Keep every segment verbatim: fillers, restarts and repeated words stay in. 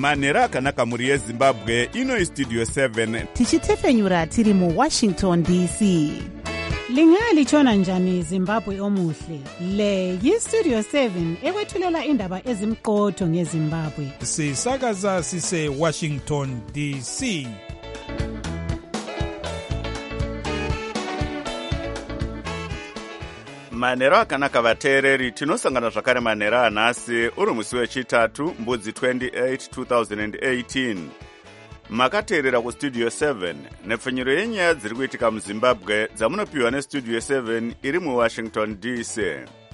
manhero akanaka mhuri yezimbabwe. Ino istudio seven tichitefenyura tiri muwashington D C. Lingalitshona njani Zimbabwe omuhle? Le yistudio seven ekwethulela indaba ezimqotho ngeZimbabwe. Sisakaza sise Washington D C. manhero akanaka vateereri, tinosangana zvakare manhero anhasi uri musi wechitatu mbudzi twenty-eight two thousand eighteen. Makateerera kustudio seven nepfenyuro yenyaya dziri kuitika muzimbabwe dzamunopiwa nestudio seven iri muwashington D C.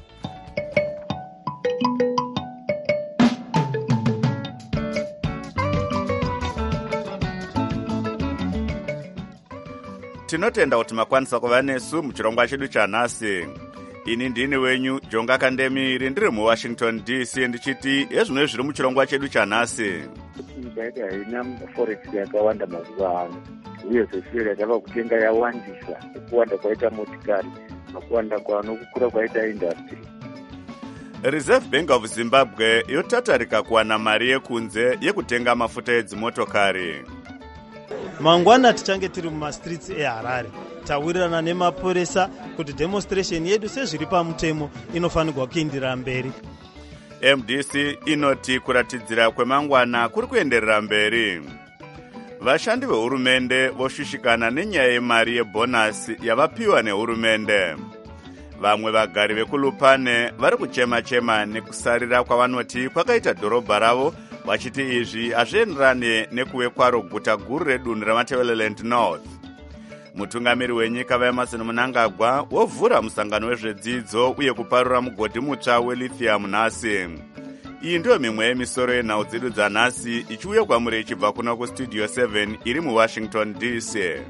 Tinotenda kuti makwanisa kuva nesu muchirongwa chedu chanhasi. Ini ndini wenyu Jonga Kandemiri, ndiri muwashington D C, ndichiti ezvino zviri muchirongwa chedu chanhasi. Nyika haina forex yakawanda mazuva ano, uye zveshure yava kutenga yawandisa kuwanda kwaita motikari nokuwanda kwanokukura kwaita industry. Reserve Bank of Zimbabwe yotatarika kuwana mari yekunze yekutenga mafuta edzimotokari. Mangwana tichange tiri mumastreets eHarare tawirirana nemapurisa kuti demonstration yedu sezviri pamutemo inofanirwa kuenderera mberi. M D C inoti kuratidzira kwemangwana kuri kuenderera mberi. Vashandi vehurumende voshishikana nenyaya yemari yebonasi yavapiwa nehurumende. Vamwe vagari vekulupane vari kuchema-chema nekusarira kwavanoti kwakaita dhorobha ravo, vachiti izvi hazvienderane nekuve kwaro guta guru redunhu reMatabeleland North. Mutungamiri wenyika vaEmmerson Mnangagwa wovhura musangano wezvedzidzo uye kuparura mugodhi mutsva welithium nhasi. Iyi ndiyo mimwe yemisoro yenhau dzedu dzanhasi ichiuya kwamuri ichibva kuno kustudio seven iri muwashington D C.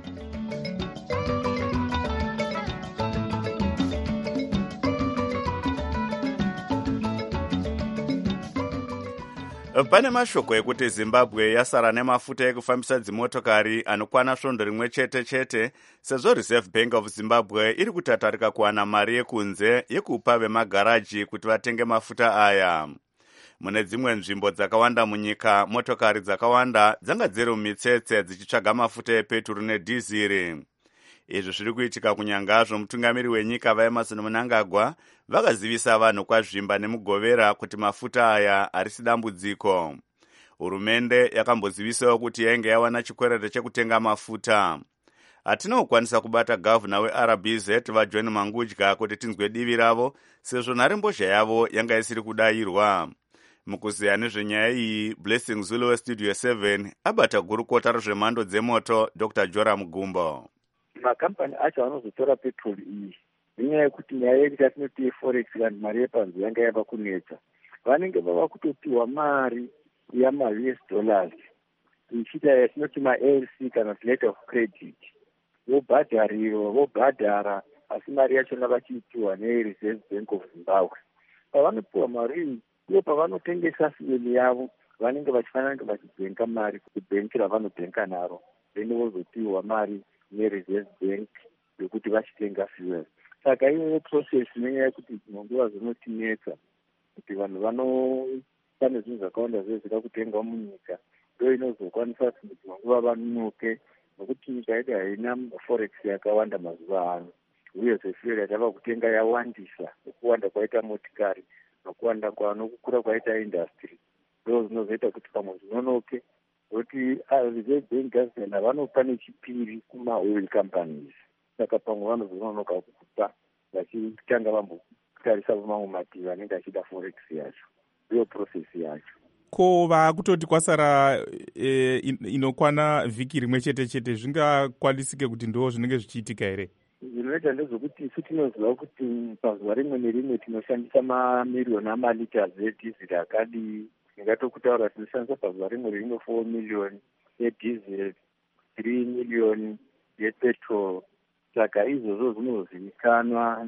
Pane mashoko ekuti Zimbabwe yasara nemafuta ekufambisa dzimotokari anokwana svondo rimwe chete chete, sezvo Reserve Bank of Zimbabwe iri kutatarika kuwana mari yekunze yekupa vemagaraji kuti vatenge mafuta aya. Mune dzimwe nzvimbo dzakawanda munyika, motokari dzakawanda dzanga dziri mumitsetse dzichitsvaga mafuta epeturu nedhiziri. Izvi zviri kuitika kunyangazvo mutungamiri wenyika vaEmmerson Mnangagwa vakazivisa vanhu kwazvimba nemugovera kuti mafuta aya harisi dambudziko. Hurumende yakambozivisawo kuti yainge yawana chikwerete chekutenga mafuta. Hatina kukwanisa kubata gavana weR B Z vaJohn Mangudya kuti tinzwe divi ravo, sezvo nharembozha yavo yanga isiri kudayirwa. Mukuziya nezvenyaya iyi, Blessing Zulu westudio seven abata gurukota rezvemhando dzemoto Doctor Joram Gumbo. Makampani acho anozotora petroli iyi nenyaya yekuti nyaya yekuti yatinoti forex kandi mari yepanze yanga yava kunetsa, vanenge vava kutopiwa mari yama-U S dollars ichita yatinoti ma-L L C kana letter of credit, vobhadhariwa vobhadhara, asi mari yachona vachiitiwa neReserve Bank of Zimbabwe. Pavanopiwa mari iyi iyo pavanotengesa fuel yavo vanenge vachifanira vachibhenka mari kubhenki ravanobhenka naro, then vozopiwa mari neReserve Bank yokuti vachitenga fuel. Saka iyoyo process nenyaya yekuti dzinonguva dzinotinetsa kuti vanhu vano pane zvinhu zvakawanda zvezvida kutenga munyika, ndo inozokwanisa kuti dzinonguva vanonoke, nokuti nyika yedu haina forex yakawanda mazuva ano, uye zvefuel yatava kutenga yawandisa nekuwanda kwaita motikari nokuwanda kwanokukura kwaita industry, ndo zvinozoita kuti pamwe zvinonoke, kuti Reserve Bank government havanopa nechipiri kuma-oil companies. Saka pamwe vanozononoka kukupa vachitanga vambotarisa vamwe mativi anenge achida forex yacho, ndiyo process yacho. Ko vakutoti kwasara e, inokwana vhiki rimwe chete chete, zvingakwanisike kuti ndo zvinenge zvichiitika here? Zvinoita ndezvekuti isu tinoziva kuti pazuva rimwe nerimwe tinoshandisa mamiliyoni amaliters edhiziri akadii. Ingatokutaura tinoshandisa pazuva rimwe nerimwe four million yedhiziri, three million yepetrol. Saka izvozvo zvinozivikanwa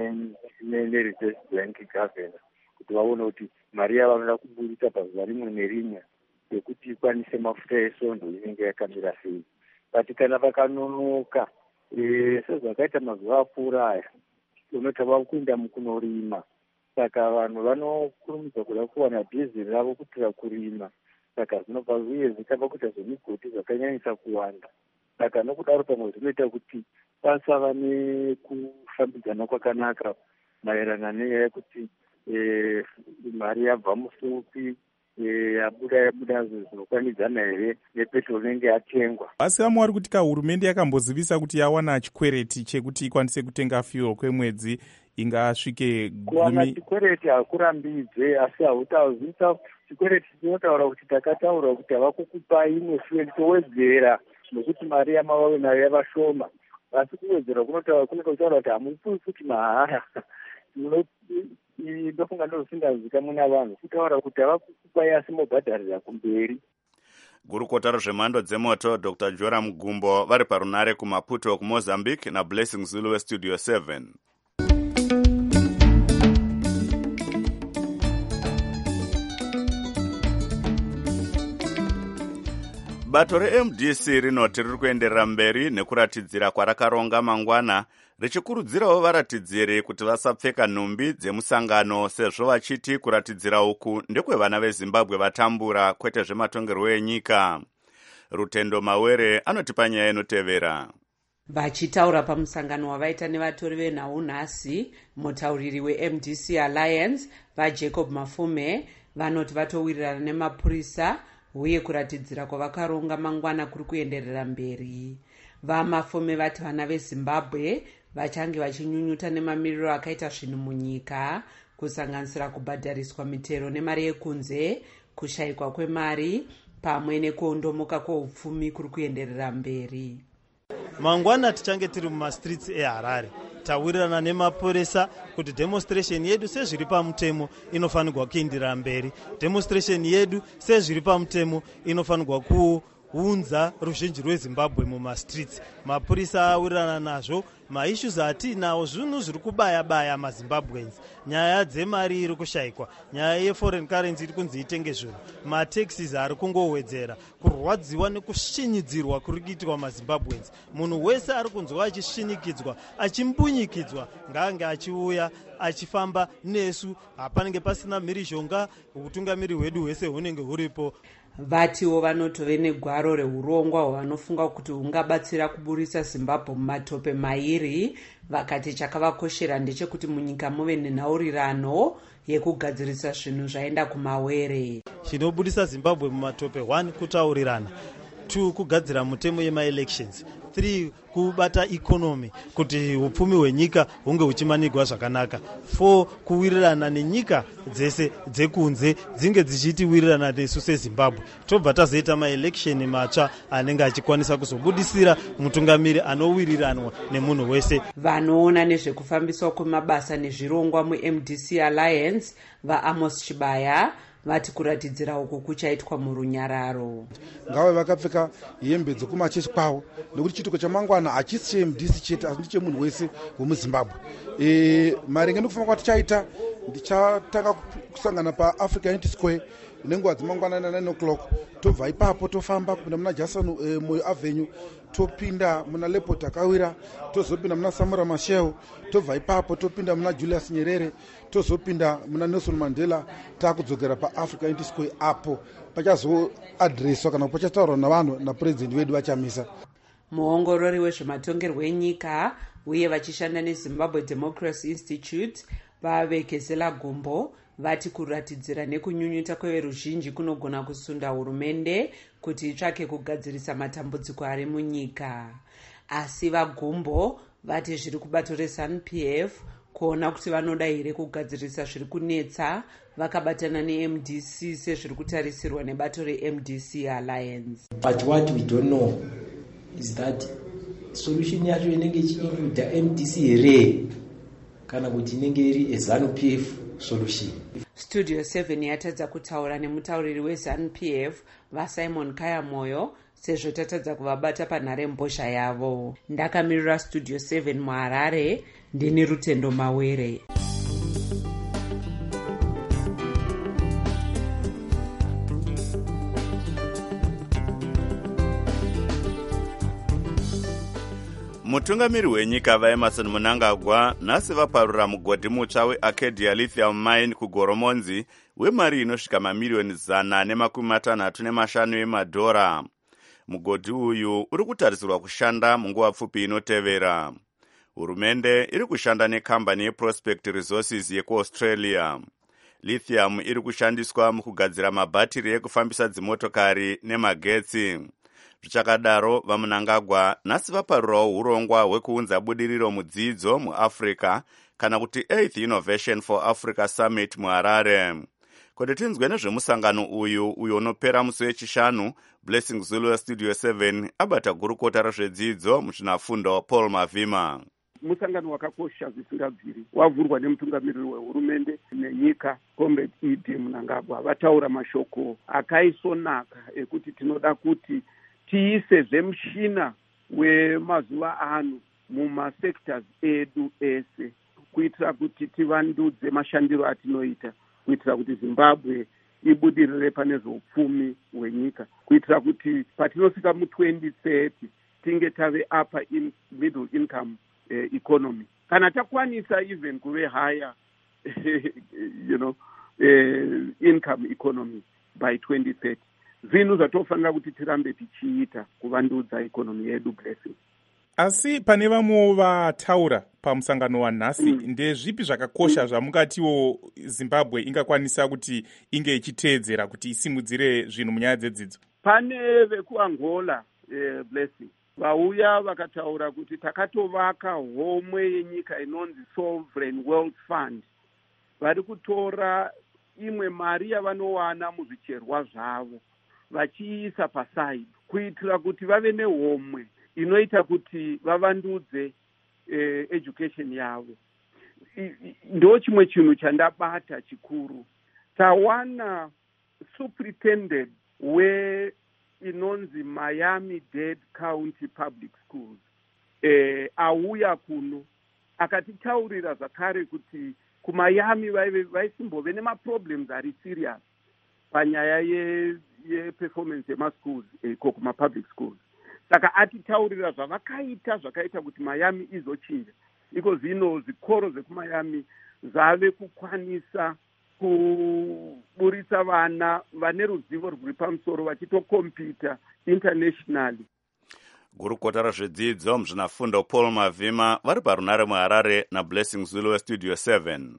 neReserve Bank government kuti vaone kuti mari yavanoda kuburisa pazuva rimwe nerimwe yekuti ikwanise mafuta esvondo inenge yakamira sei. But kana vakanonoka e, sezvakaita mazuva apfuura aya, unoti vava kuenda mukunorima, saka vanhu vanokurumidza kuda kuwana dhiziri ravo kutira kurima. saka zvinobva uye zvikaba kuita zvemigodi zvakanyanyisa kuwanda. Saka nokudaro pamwe zvinoita kuti pasava nekufambidzana kwakanaka maererano nenyaya yekuti mari yabva musupi yabuda yabuda zvinokwanidzana here nepetrol inenge yatengwa. Asi amwari kuti ka hurumende yakambozivisa kuti yawana chikwereti chekuti ikwanise kutenga fuel kwemwedzi ingasvike kuwana chikwereti hakurambidze, asi hautazivisa chikwereti chinotaura kuti takataura kuti hava kukupa imwe fuel towedzera nokuti mari yamavave nayo yavashoma, asi kuwedzera kunotaura kunotaura kuti hamupi futi mahara. Ndofunga ndozvisingazika muna vanhu kutaura kuti hava kukupai asi mobhadharira kumberi. Gurukota rezvemhando dzemoto Doctor Joram Gumbo vari parunare kuMaputo kuMozambique naBlessing Zulu weStudio seven. Bato re-M D C rinoti riri kuenderera mberi nekuratidzira kwarakaronga mangwana, richikurudzirawo varatidziri kuti vasapfeka nhumbi dzemusangano, sezvo vachiti kuratidzira uku ndekwevana veZimbabwe vatambura, kwete zvematongerwo enyika. Rutendo Mawere anoti panyaya inotevera. Vachitaura pamusangano wavaita nevatori venhau nhasi, mutauriri we-M D C Alliance vaJacob Mafume vanoti vatowirirana nemapurisa uye kuratidzira kwavakaronga mangwana kuri kuenderera mberi. VaMafume vati vana veZimbabwe vachange vachinyunyuta nemamiriro akaita zvinhu munyika, kusanganisira kubhadhariswa mitero nemari yekunze, kushayikwa kwemari pamwe nekuondomoka kweupfumi kuri kuenderera mberi. Mangwana tichange tiri mumastreets eHarare tawirirana nemapurisa kuti demonstration yedu sezviri pamutemo inofanirwa kuenderera mberi. Demonstration yedu sezviri pamutemo inofanirwa kuunza ruzhinji rweZimbabwe mumastreets. Mapurisa awirirana nazvo maissues atinawo zvinhu zviri kubaya baya maZimbabweans. Nyaya dzemari iri kushayikwa, nyaya yeforeign currency iri kunzi itenge zvinhu, mataxes ari kungowedzera, kurwadziwa nekushinyidzirwa kuri kuitwa maZimbabweans. Munhu wese ari kunzwa achishinyikidzwa, achimbunyikidzwa, ngaange achiuya achifamba nesu, hapanenge pasina mhirizhonga, utungamiri hwedu hwese hunenge huripo. Vatiwo vanotove negwaro reurongwa hwavanofunga kuti hungabatsira kuburisa Zimbabwe mumatope mairi, vakati chakavakoshera ndechekuti munyika muve nenhaurirano yekugadzirisa zvinhu zvaenda kumawere. Chinobudisa Zimbabwe mumatope: one kutaurirana, two kugadzira mutemo yemaelections, three kubata economy kuti upfumi hwenyika hunge huchimanigwa zvakanaka, four kuwirirana nenyika dzese dzekunze dzinge dzichiti wirirana nesu seZimbabwe. Tobva tazoita maelection matsva anenge achikwanisa kuzobudisira mutungamiri anowiriranwa nemunhu wese. Vanoona nezvekufambiswa kwemabasa nezvirongwa mu-M D C Alliance vaAmos Chibaya vati kuratidzira uku kuchaitwa murunyararo. Ngave vakapfeka hembe dzekumachechi kwawo, nekuti chituko chamangwana hachisi che-M D C chete asi chemunhu wese wemuZimbabwe. E, maringe nekufamba kwatichaita ndichatanga kusangana paAfrica Unity Square nenguva dzemangwana nine o'clock. Tobva ipapo tofamba kupinda muna Jason e, Moyo Avenue, topinda muna Leopard Akawira, tozopinda muna Samora Machel, tobva ipapo topinda muna Julius Nyerere, tozopinda muna Nelson Mandela, takudzokera paAfrica Unity Square apo pachazoadreswa kana pachataurwa navanhu napurezidendi wedu vachamisa. Muongorori wezvematongerwo enyika uye vachishanda neZimbabwe Democracy Institute vaVekezela Gumbo vati kuratidzira nekunyunyuta kweveruzhinji kunogona kusunda hurumende kuti itsvake kugadzirisa matambudziko ari munyika. Asi vaGumbo vati zviri kubato reZANU P F kuona kuti vanoda here kugadzirisa zviri kunetsa vakabatana ne-M D C sezviri kutarisirwa nebato re-M D C Alliance. But what we don't know is that solution yacho inenge ichiinclude M D C here kana kuti inenge iri eZANU P F solution. Studio seven yatadza kutaura nemutauriri weZANU P F vaSimon Kayamoyo sezvo tatadza kuvabata panhare mbozha yavo. Ndakamirira Studio seven muHarare, ndini Rutendo Mawere. mutungamiri wenyika vaemerson mnangagwa nhasi vaparura mugodhi mutsva wearcadia lithium mine kugoromonzi wemari inosvika mamiriyoni zana nemakumi matanhatu nemashanu emadhora. Mugodhi uyu uri kutarisirwa kushanda munguva pfupi inotevera. Hurumende iri kushanda nekambani yeProspect Resources yekuAustralia. Lithium iri kushandiswa mukugadzira mabhatiri ekufambisa dzimotokari nemagetsi. Zvichakadaro, vaMnangagwa nhasi vaparurawo urongwa hwekuunza budiriro mudzidzo muAfrica kana kuti eighth Innovation for Africa Summit muHarare. Kuti tinzwe nezvemusangano uyu uyo unopera musi wechishanu, Blessing Zulu Studio seven abata gurukota rezvedzidzo muzvinafundo Paul Mavhima. Musangano wakakosha zvisingabviri wavhurwa nemutungamiriri wehurumende nenyika Comrade Idi Mnangagwa. Vataura mashoko akaisonaka ekuti tinoda kuti tiise zvemushina wemazuva ano mumasectors edu ese kuitira kuti tivandudze mashandiro atinoita, kuitira kuti Zimbabwe ibudirire pane zveupfumi hwenyika, kuitira kuti patinosvika mu twenty thirty tinge tave upper in middle income uh, economy. Kana takwanisa even kuve higher you know uh, income economy by twenty thirty, zvinhu zvatofanira kuti tirambe tichiita kuvandudza ikonomi yedu. Blessing. Asi pane vamwewo vataura pamusangano wanhasi, mm. ndezvipi zvakakosha zvamungatiwo Zimbabwe ingakwanisa kuti inge ichiteedzera kuti isimudzire zvinhu munyaya dzedzidzo? Pane vekuAngola eh, Blessing vauya vakataura kuti takatovaka homwe yenyika inonzi Sovereign Wealth Fund. Vari kutora imwe mari yavanowana muzvicherwa zvavo vachiisa paside kuitira kuti vave nehomwe inoita kuti vavandudze eh, education yavo. Ndo chimwe chinhu chandabata chikuru. Tawana superintendent we inonzi Miami-Dade County Public Schools eh, auya kuno akatitaurira zvakare kuti kuMiami vaisimbove nemaproblems ari serious panyaya ye yeperformance yemaschools iko kumapublic schools. Saka atitaurira zvavakaita zvakaita kuti Miami izochinja. Iko zvino zvikoro zvekuMiami zvave kukwanisa kuburisa vana vane ruzivo rwuri pamusoro vachitokompita internationally. Gurukota rezvedzidzo muzvinafundo Paul Mavhima vari parunare muHarare naBlessing Zulu Studio seven.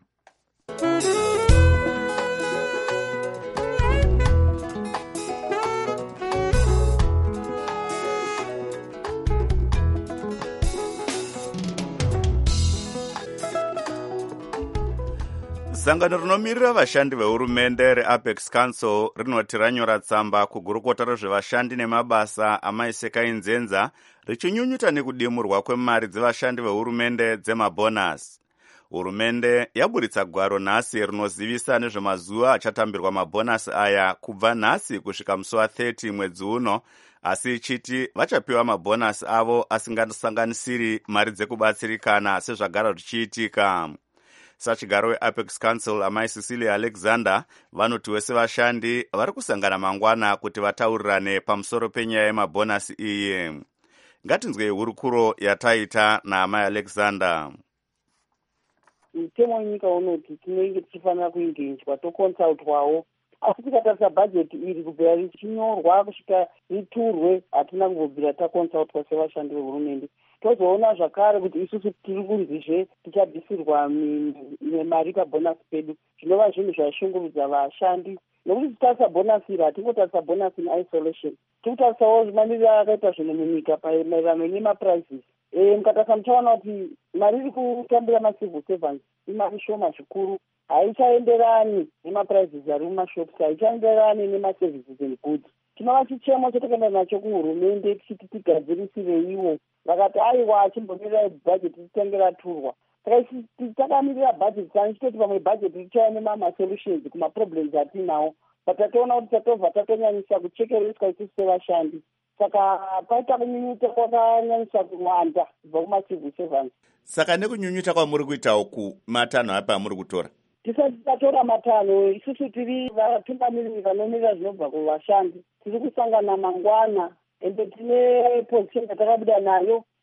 Sangano rinomirira vashandi vehurumende reApex Council rinoti ranyora tsamba kugurukota rezvevashandi nemabasa amaisekai nzenza richinyunyuta nekudimurwa kwemari dzevashandi vehurumende dzemabonus. Hurumende yaburitsa gwaro nhasi rinozivisa nezvemazuva achatambirwa mabonasi aya kubva nhasi kusvika musi wa thirty mwedzi uno, asi ichiti vachapiwa mabonasi avo asingasanganisiri mari dzekubatsirikana sezvagara zvichiitika. Sachigaro weApex Council amai Cecilia Alexander vanoti wese vashandi vari kusangana mangwana kuti vataurirane pamusoro penyaya yemabonasi iyi. Ngatinzwe hurukuro yataita naamai Alexander. Mutemo wenyika unoti tinenge tichifanira kuingenjwa tokonsautwawo, asi tikatarisa bhajeti iri kubvira richinyorwa kusvika riturwe hatina kumbobvira takonsautwa sevashandi vehurumende. Tozoona zvakare kuti isusu tiri kunzizve tichabvisirwa mari pabhonasi pedu, zvinova zvinhu zvashungurudza vashandi. Nokuti titarisa bhonasi iri hatingotarisa bhonasi in isolation, tikutarisawo mamiriro akaita zvinhu munyika maererano nemaprizes. E, mukatarisa muchaona kuti mari iri kutambira macivil servants imari shoma zvikuru, haichaenderani nemaprizes ari mumashops, haichaenderani nemaservices and goods. Tinova chichemo chatokaenda nacho kuhurumende tichiti tigadzirisire iwo. Vakati aiwa achimbomirira bhajeti titange raturwa. Saka takamirira bhajeti sana chitoti pamwe bhajeti richauya nemamasolutions kumaproblems atinawo. Patatoona kuti tatobva tatonyanyisa kuchekererwa isusu sevashandi. Saka paita kunyunyuta kwakanyanyisa kuwanda kubva kumacivil servants. Saka nekunyunyuta kwamuri kuita uku matanho apa amuri kutora? Tisati tatora matanho, isusu tiri vatungamiriri vanomirira zvinobva kuvashandi. Tiri kusangana mangwana ende tine position yatakabuda nayo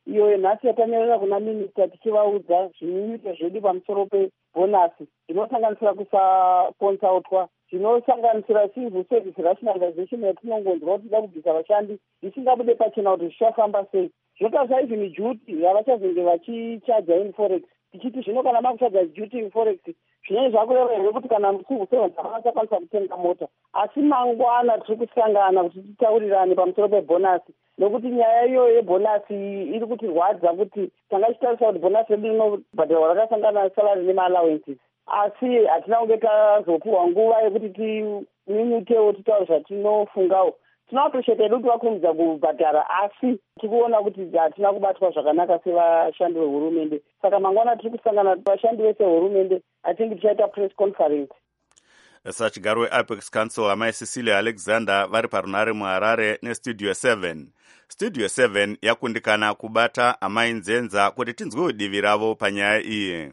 iyo nhasi yatanyorera kuna minista tichivaudza zvinyunyuto zvedu pamusoro pebhonasi zvinosanganisira kusakonsautwa, zvinosanganisira civil service rationalization yatinongonzwa kuti ida kubvisa vashandi zvisingabude pachena kuti zvichafamba sei. Zvota saizvini juti havachazenge vachichaja in forex tichiti zvino kana makuchaja juti in forex zvinenge zvakureva here kuti kana civil servants havachakwanisa kutenga mota. Asi mangwana tiri kusangana kuti titaurirane pamusoro pebhonasi nokuti nyaya iyoyo yebhonasi iri kutirwadza kuti tanga chitarisa kuti bhonasi redu rinobhadharwa rakasangana salary nema-allowances, asi hatina kunge tazopiwa nguva yekuti tinyunyutewo titaure zvatinofungawo. Tinoappreciate kuti vakurumidza kubhadhara, asi tikuona kuti hatina kubatwa zvakanaka sevashandi vehurumende. Saka mangwana tiri kusangana vashandi vese vehurumende atingi tichaita press conference. Sachigaro weApex Council amai Cecilia Alexander vari parunare muHarare neStudio seven. Studio seven yakundikana kubata amai Nzenza kuti tinzwe divi ravo panyaya iyi.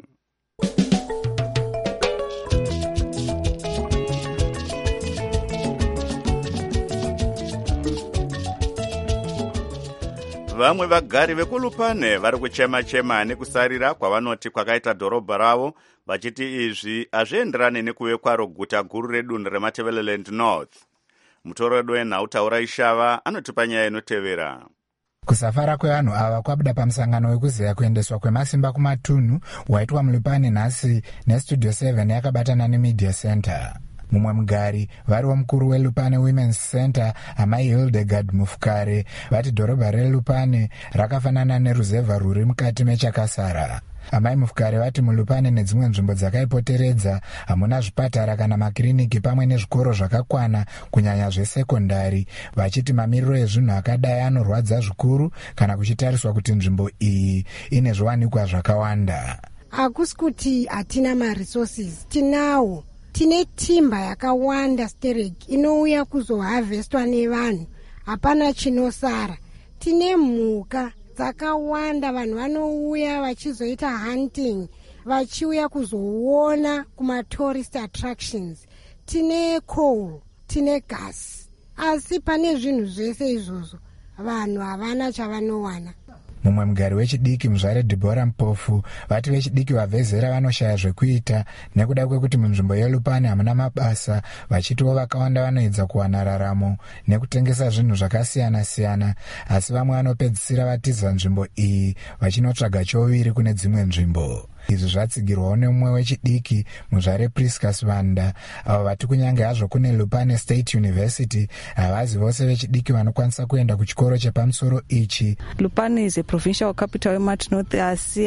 Vamwe vagari vekulupane vari kuchema-chema nekusarira kwavanoti kwakaita dhorobha ravo, vachiti izvi hazvienderani nekuve kwaro guta guru redunhu reMatabeleland North. Mutoredo wenhautaura Ishava anotipa nyaya inotevera. Kusafara kwevanhu ava kwabuda pamusangano wekuzeya kuendeswa kwemasimba kumatunhu waitwa mulupane nhasi neStudio seven yakabatana neMedia Center. Mumwe mugari variwo mukuru weLupane Women's Center amai Hildegard Mufukare vati dhorobha reLupane rakafanana neruzevha rwuri mukati mechakasara. Amai Mufukare vati mulupane nedzimwe nzvimbo dzakaipoteredza hamuna zvipatara kana makiriniki pamwe nezvikoro zvakakwana kunyanya zvesekondari, vachiti mamiriro ezvinhu akadai anorwadza zvikuru kana kuchitariswa kuti nzvimbo iyi ine zviwanikwa zvakawanda. Hakusi kuti hatina maresources, tinawo. Tine timba yakawanda stereki inouya kuzohavhestwa nevanhu, hapana chinosara. Tine mhuka dzakawanda, vanhu vanouya vachizoita hunting, vachiuya kuzoona kuma-tourist attractions. Tine coal, tine gas, asi pane zvinhu zvese izvozvo vanhu havana chavanowana. Mumwe mugari wechidiki muzvare Deborah Mpofu vati vechidiki vabvezera vanoshaya zvekuita nekuda kwekuti munzvimbo yeLupane hamuna mabasa, vachitiwo vakawanda vanoedza kuwana raramo nekutengesa zvinhu zvakasiyana-siyana, asi vamwe vanopedzisira vatiza nzvimbo iyi vachinotsvaga choviri kune dzimwe nzvimbo. Izvi zvatsigirwawo nemumwe wechidiki muzvare Priscus Vanda avo vati kunyange hazvo kune Lupane State University havazi vose vechidiki vanokwanisa kuenda kuchikoro chepamusoro ichi. Lupane is a provincial capital yeMat North, asi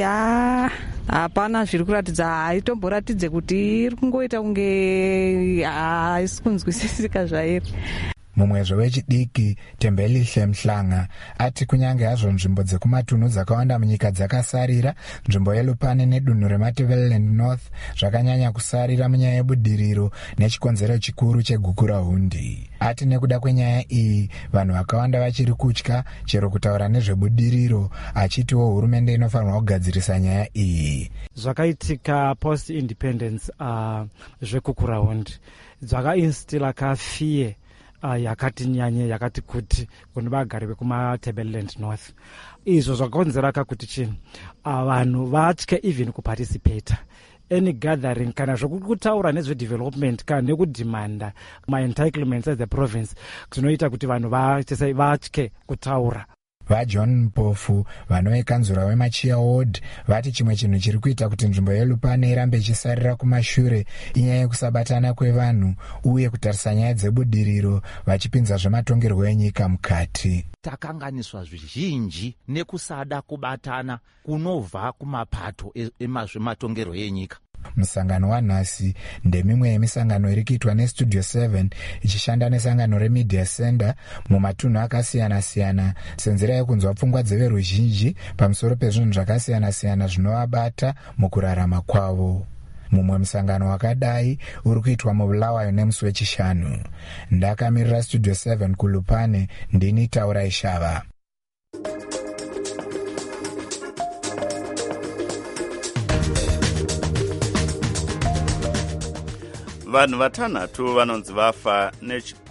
hapana zviri kuratidza, haitomboratidze kuti iri kungoita kunge haisi kunzwisisika zvairi. Mumwezvo wechidiki Tembelihle Mhlanga ati kunyange hazvo nzvimbo dzekumatunhu dzakawanda munyika dzakasarira, nzvimbo yeLupane nedunhu reMatabeleland North zvakanyanya kusarira munyaya yebudiriro nechikonzero chikuru chegukurahundi. Ati nekuda kwenyaya iyi vanhu vakawanda vachiri kutya chero kutaura nezvebudiriro, achitiwo hurumende inofanirwa kugadzirisa nyaya iyi. Zvakaitika post independence uh, zvekukurahundi zvakainstila kafiye Uh, yakati nyanye yakati kuti kune vagari vekuMatabeleland North. Izvo zvakakonzera kakuti chini uh, vanhu vatye even kuparticipate any gathering kana zvokutaura nezvedevelopment kana nekudimanda ma-entitlements as the province, zvinoita kuti vanhu vatye kutaura. VaJohn Mpofu vanovekanzura weMachia Ward vati chimwe chinhu chiri kuita kuti nzvimbo yeLupane irambe ichisarira kumashure inyaya yekusabatana kwevanhu uye kutarisa nyaya dzebudiriro vachipinza zvematongerwo enyika mukati. Takanganiswa zvizhinji nekusada kubatana kunobva kumapato ezvematongerwo enyika. Musangano wanhasi ndemimwe yemisangano iri kuitwa neStudio seven ichishanda nesangano reMedia Center mumatunhu akasiyana-siyana senzira yekunzwa pfungwa dzeveruzhinji pamusoro pezvinhu zvakasiyana-siyana zvinovabata mukurarama kwavo. Mumwe musangano wakadai uri kuitwa muBulawayo nemusi wechishanu. Ndakamirira Studio seven kuLupane, ndini Taura Ishava. Vanhu vatanhatu vanonzi vafa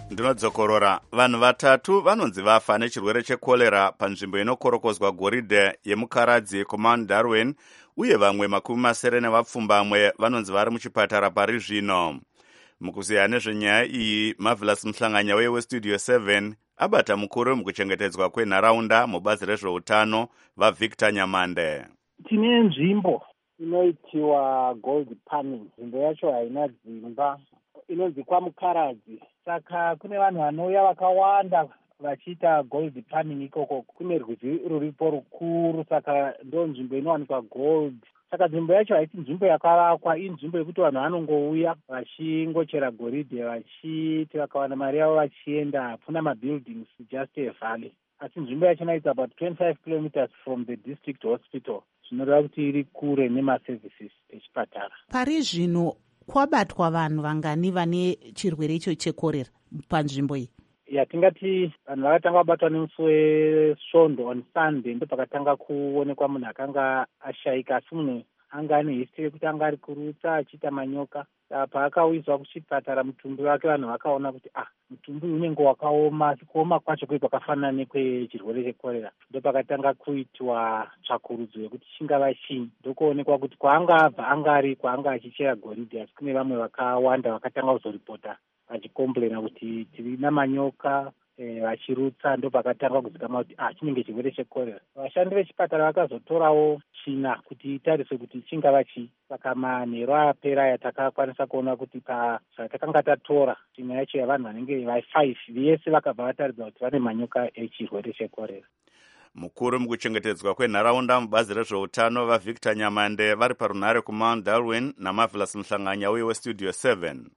Ndinodzokorora. Vanhu vatatu vanonzi vafa nechirwere chekorera panzvimbo inokorokozwa goridhe yemukaradzi Command Darwin, uye vamwe makumi masere nevapfumbamwe vanonzi vari muchipatara pari zvino. Mukuziya nezvenyaya iyi, Marvelous Muhlanganya westudio seven abata mukuru mukuchengetedzwa kwenharaunda mubazi rezveutano vaVictor Nyamande. Tine nzvimbo inoitiwa gold panning. Nzvimbo yacho haina dzimba, inonzi kwamukaradzi. Saka kune vanhu vanouya vakawanda vachiita gold panning ikoko. Kune rwizi ruripo rukuru, saka ndo nzvimbo inowanikwa gold. Saka nzvimbo yacho haisi nzvimbo yakavakwa, inzvimbo yekuti vanhu vanongouya vachingochera goridhe vachiti vakawana mari yavo vachienda. Hapana mabuildings, just a valley. Asi nzvimbo yachona is about twenty-five kilometers from the district hospital. Zvinoreva kuti iri kure nemaservices echipatara. Pari zvino kwabatwa vanhu vangani vane chirwere icho chekorera panzvimbo iyi? Yatingati vanhu vakatanga vabatwa nemusi wesvondo on Sunday, ndo pakatanga kuonekwa munhu akanga ashaika, asi munhu anga ane history yekuti anga ari kurutsa achiita manyoka. Paakauyiswa kuchipatara mutumbi wake, vanhu vakaona kuti ah, mutumbi unenge wakaoma, asi kuoma kwacho kwe kwakafanana nekwechirwere chekorera. Ndo pakatanga kuitwa tsvakurudzo yekuti chingava chii. Ndokuonekwa kuti kwaanga abva anga ari kwaanga achichera goridhe, asi kune vamwe vakawanda vakatanga kuzoripota vachikomblena kuti tiri namanyoka vachirutsa. E, ndo pakatanga kuzikamwa kuti ah, chinenge chirwere chekorera. Vashandi vechipatara vakazotorawo tsvina kuti itariswe kuti chingava chii. Saka manheru apera yatakakwanisa kuona kuti pazvatakanga tatora tsvina yacho yavanhu vanenge vai-five vese vakabva vataridza kuti vane manyoka echirwere chekorera. Mukuru mukuchengetedzwa kwenharaunda mubazi rezveutano vaVictor Nyamande vari parunhare kuMount Darwin naMarvelous Muhlanganya westudio seven.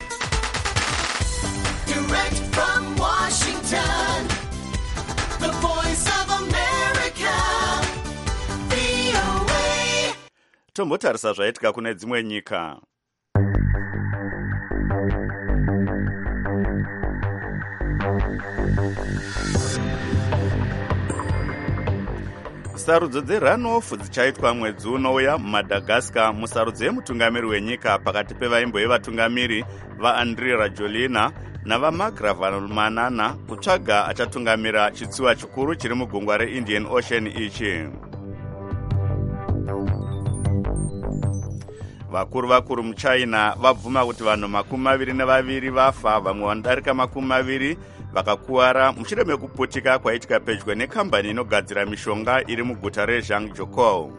Direct from Washington, the voice of America, V O A. Tombotarisa zvaitika kune dzimwe nyika. Sarudzo dzerunoff dzichaitwa mwedzi unouya muMadagascar. Musarudzo yemutungamiri wenyika pakati pevaimbo yevatungamiri vaAndry Rajoelina navaMagra Vanhulmanana kutsvaga achatungamira chitsiwa chikuru chiri mugungwa reIndian Ocean ichi. Vakuru vakuru muChina vabvuma kuti vanhu makumi maviri nevaviri vafa, vamwe vanodarika makumi maviri vakakuwara mushure mekuputika kwaitika pedyo nekambani inogadzira mishonga iri muguta reZhangjiakou.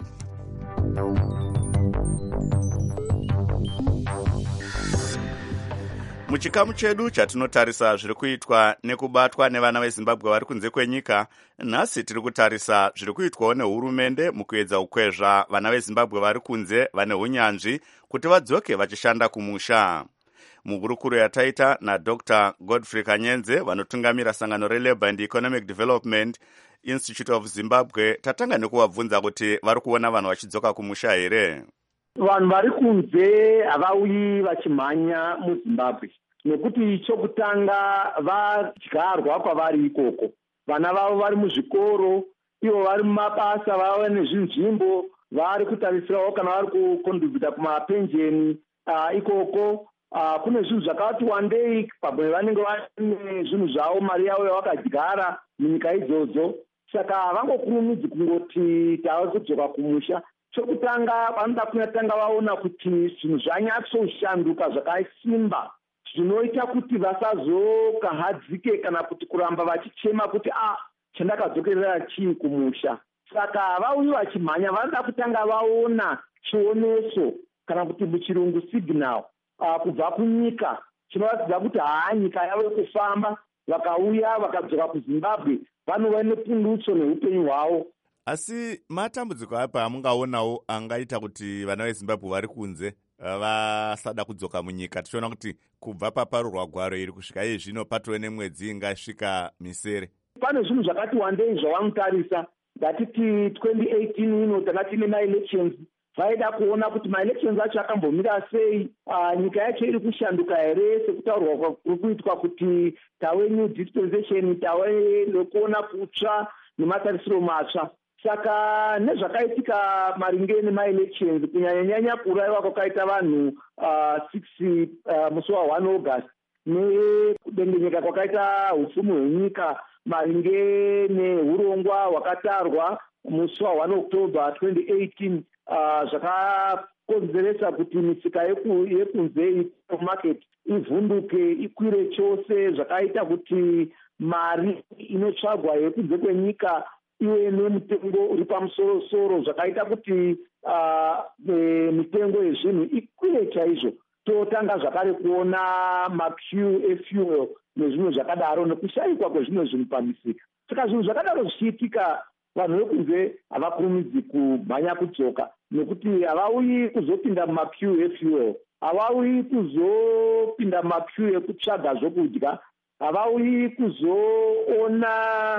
Muchikamu chedu chatinotarisa zviri kuitwa nekubatwa nevana veZimbabwe vari kunze kwenyika, nhasi tiri kutarisa zviri kuitwawo nehurumende mukuedza kukwezva vana veZimbabwe vari kunze vane unyanzvi kuti vadzoke vachishanda kumusha. Muhurukuro yataita naDr Godfrey Kanyenze vanotungamira sangano reLabour and Economic Development Institute of Zimbabwe, tatanga nekuvabvunza kuti vari kuona vanhu vachidzoka kumusha here. Vanhu vari kunze havauyi vachimhanya muZimbabwe, nekuti chokutanga vadyarwa kwavari ikoko. Vana vavo vari muzvikoro, ivo vari mumabasa, vava nezvinzvimbo, vari kutarisirawo kana vari kukontribhuta kumapenjeni uh, ikoko. Uh, kune zvinhu zvakati wandei pabwe vanenge vane zvinhu zvavo, mari yavo yavakadyara munyika idzodzo. Saka havangokurumidzi kungoti tava kudzoka kumusha. Chokutanga vanoda kunatanga vaona kuti zvinhu zvanyatsoshanduka zvakasimba, zvinoita kuti vasazokahadzike kana kuti kuramba vachichema kuti ah, chandakadzokerera chii kumusha. Saka havauyi vachimhanya, vanoda kutanga vaona chioneso kana kuti muchirungu signal uh, kubva kunyika chinoratidza kuti haa, nyika yavo kufamba. Vakauya vakadzoka kuZimbabwe vanova nepundutso neupenyu hwavo. Asi matambudziko apa amungaonawo angaita kuti vana veZimbabwe vari kunze vasada kudzoka munyika? Tichiona kuti kubva paparurwa gwaro iri kusvika iye zvino patove nemwedzi ingasvika misere. Pane zvinhu zvakati wandei zvavanotarisa. Ndatiti twenty eighteen ino tanga tine maelections, vaida kuona kuti maelections acho akambomira sei, uh, nyika yacho iri kushanduka here sekutaurwa kuri kuitwa kuti tave new dispensation, tave nekuona kutsva nematarisiro matsva. Saka nezvakaitika maringe nemaelections, kunyanya nyanya kuraiwa kwakaita vanhu uh, six uh, musi wa one August, nekudengenyeka kwakaita upfumi hwenyika maringe neurongwa hwakatarwa musi wa first October twenty eighteen uh, zvakakonzeresa kuti misika yekunze market ivhunduke ikwire chose, zvakaita kuti mari inotsvagwa yekunze kwenyika iwe nemutengo uri pamusoro-soro, zvakaita kuti uh, e, mitengo yezvinhu ikwire chaizvo. Totanga zvakare kuona maqueue efuel nezvimwe zvakadaro nekushayikwa kwezvimwe zvinhu pamisika. Saka zvinhu zvakadaro zvichiitika, vanhu vekunze havakurumidzi kumhanya kudzoka nekuti havauyi kuzopinda mumaqueue efuel, havauyi kuzopinda mumaqueue ekutsvaga zvokudya, havauyi kuzoona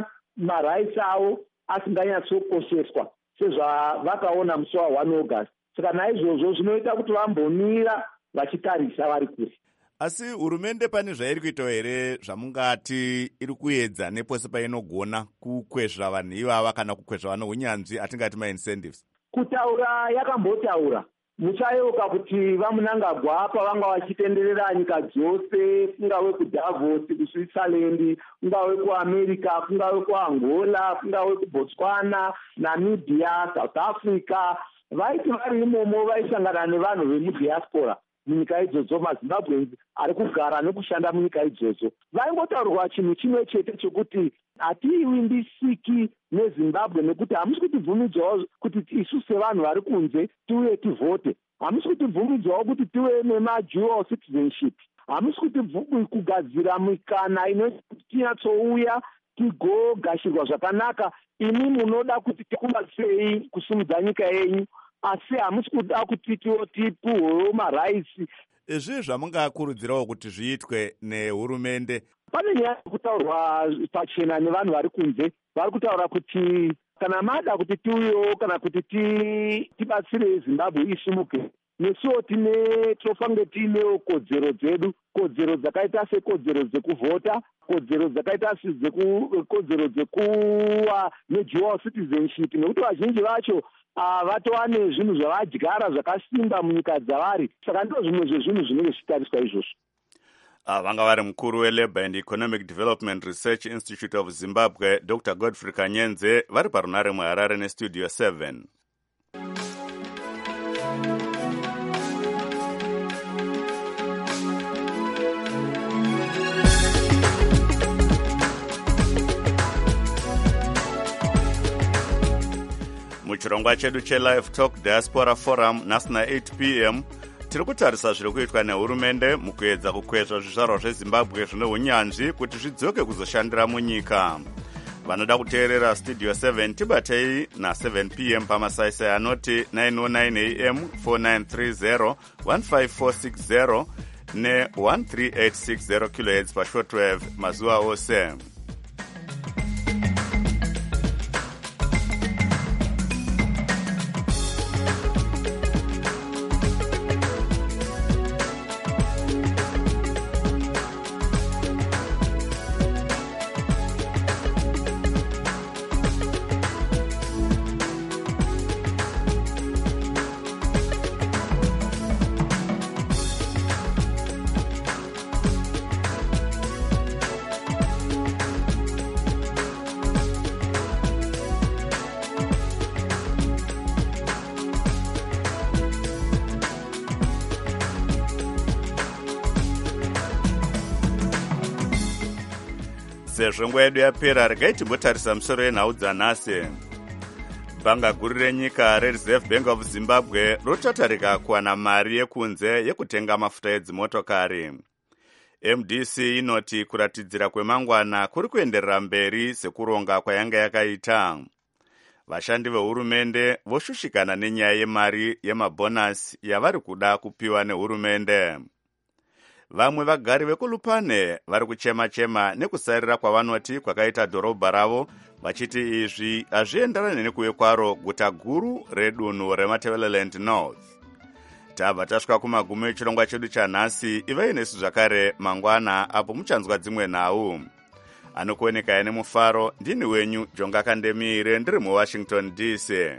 maraisi avo asinganyatsokosheswa sezvavakaona musi wa one August. Saka naizvozvo zvinoita kuti vambomira vachitarisa vari kure. Asi hurumende pane zvairi kuita here zvamungati iri kuedza nepose painogona kukwezva vanhu ivava kana kukwezva vano hunyanzvi atingati maincentives? Kutaura yakambotaura muchayeuka kuti vamunangagwa pavanga vachitenderera nyika dzose, kungave kuDavos kuSwitzerland, kungave kuAmerica, kungave kuAngola, kungave kuBotswana, Namibia, South Africa, vaiti vari imomo vaisangana nevanhu vemudiaspora munyika idzodzo, maZimbabweans ari kugara nekushanda munyika idzodzo. Vaingotaurirwa chinhu chimwe chete chokuti hatiiwimbisiki neZimbabwe nekuti hamusi kutibvumidzawo kuti isu sevanhu vari kunze tiuye tivhote, hamusi kutibvumidzawo kuti tive nemadual citizenship, hamusi kugadzira mikana inokuti tinyatsouya tigogashirwa zvakanaka. Imi munoda kuti tikubatsirei kusimudza nyika yenyu, asi hamusi kuda kuti tipuhwewo maraisi. Izvi zvamungakurudzirawo kuti zviitwe nehurumende? Pane nyaya yekutaurwa pachena nevanhu vari kunze, vari kutaura kuti kana mada kuti tiuyewo kana kuti tibatsire Zimbabwe isimuke, nesuwo tine tofange tiinewo kodzero dzedu, kodzero dzakaita sekodzero dzekuvhota, kodzero dzakaita sekodzero dzekuva nedual citizenship, nekuti vazhinji vacho vatova nezvinhu zvavadyara zvakasimba munyika dzavari. Saka ndo zvimwe zvezvinhu zvinenge zvichitariswa izvozvo. Uh, vanga vari mukuru weLabour and Economic Development Research Institute of Zimbabwe, Doctor Godfrey Kanyenze, vari parunare muHarare nestudio seven. Muchirongwa chedu cheLive Talk Diaspora Forum nhasi na-eight p m tiri kutarisa zviri kuitwa nehurumende mukuedza kukwezva zvizvarwa zveZimbabwe zvine hunyanzvi kuti zvidzoke kuzoshandira munyika. Vanoda kuteerera studio seven tibatei na-seven p m pamasaisai anoti nine oh nine a m, four nine three zero, one five four six zero ne one three eight six zero kilohertz pashortwave mazuva ose. Sezvo nguva yedu yapera, regai timbotarisa musoro yenhau dzanhasi. Bhanga guru renyika reReserve Bank of Zimbabwe rotatarika kuwana mari yekunze yekutenga mafuta edzimotokari. M D C inoti kuratidzira kwemangwana kuri kuenderera mberi sekuronga kwayanga yakaita. Vashandi vehurumende voshushikana nenyaya yemari yemabhonasi yavari kuda kupiwa nehurumende. Vamwe vagari vekulupane vari kuchema-chema nekusarira kwavanoti kwakaita dhorobha ravo, vachiti izvi hazvienderani nekuuya kwaro guta guru redunhu reMatabeleland North. Tabva tasvika kumagumo echirongwa chedu chanhasi. Ivai nesu zvakare mangwana apo muchanzwa dzimwe nhau. Anokuoneka nemufaro, ndini wenyu Jonga Kandemire, ndiri muWashington D C.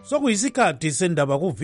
sokuyisikhathi sendaba ku